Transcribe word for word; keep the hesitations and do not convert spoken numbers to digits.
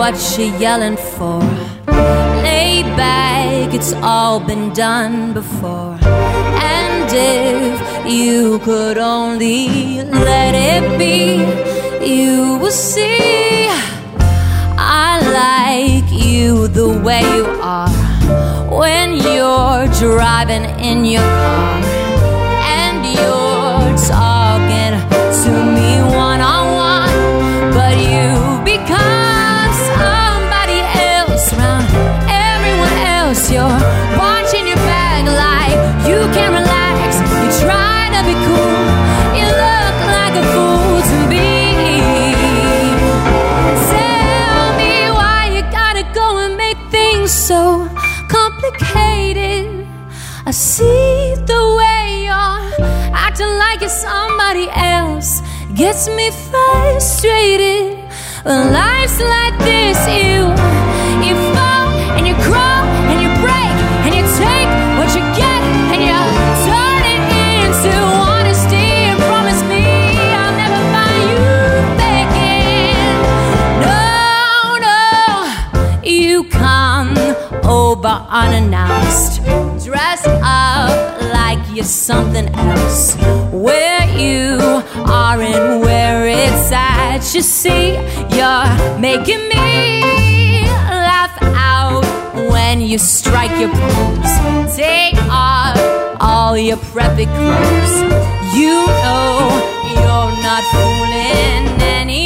what you're yelling for. Lay back, it's all been done before. And if you could only let it be, you will see I like you the way you are. When you're driving in your car and you're talking to me one-on-one, but you become somebody else around everyone else. You're watching your back like you can't relax. You try to be cool, you look like a fool to me. Tell me why you gotta go and make things so complicated. I see the way you're acting like you're somebody else. Gets me frustrated. When life's like this, you you fall and you crawl and you break and you take what you get and you turn it into honesty and promise me I'll never find you faking. No, no, you come over unannounced, dressed up like you're something else. Where you are and where it's at, you see, you're making me laugh out when you strike your pose. Take off all your preppy clothes. You know you're not fooling anyone.